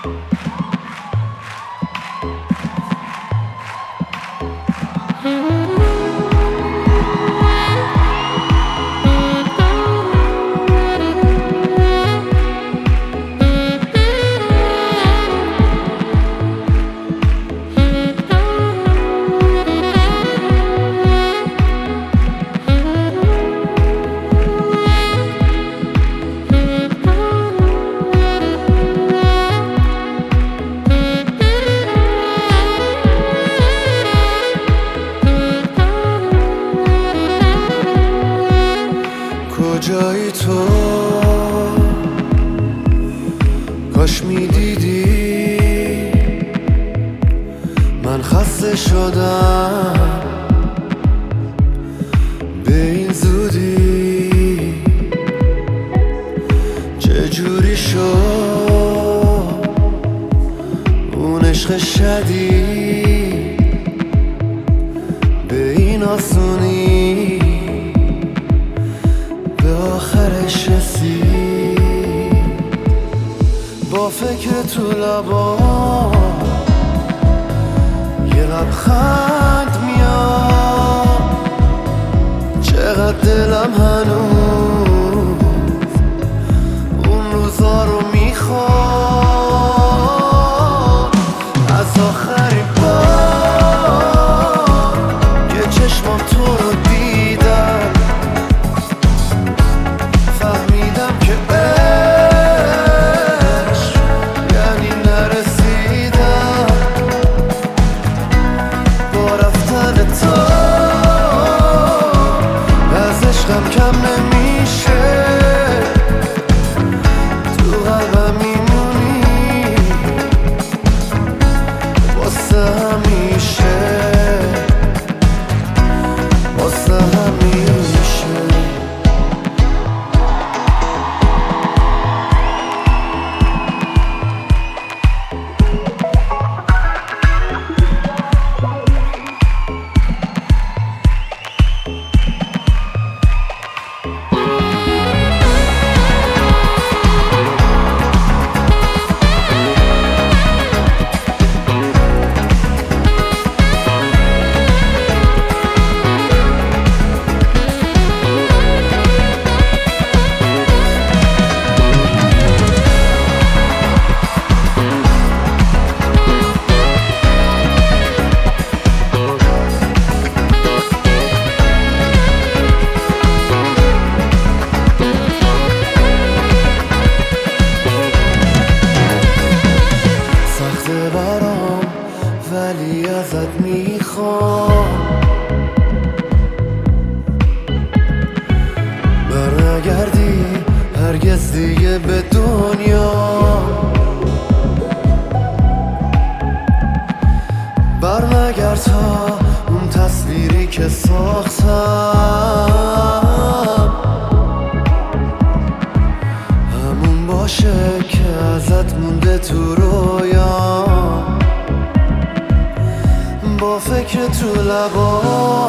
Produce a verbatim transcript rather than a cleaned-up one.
کجایی تو؟ کاش میدیدی من خسته شدم به این زودی. چجوری شد اون عشق شدید به این آسونی به آخرش رسید؟ با فکر تو لبا یه لبخند میاد، چقدر دلم هنوز اون روزا رو میخواد. از آخرین بار که چشمام تو رو دیدم فهمیدم که عشق یعنی نرسیدم. با رفتن تو از عشقم کم نمیشه، تو قلبم میمونی واسه همیشه، واسه همیشه. ولی ازت میخوام برنگردی هرگز دیگه به دنیا، برنگرد تا اون تصویری که ساختم همون باشه که ازت مونده تو رویام. با فکر تو لبا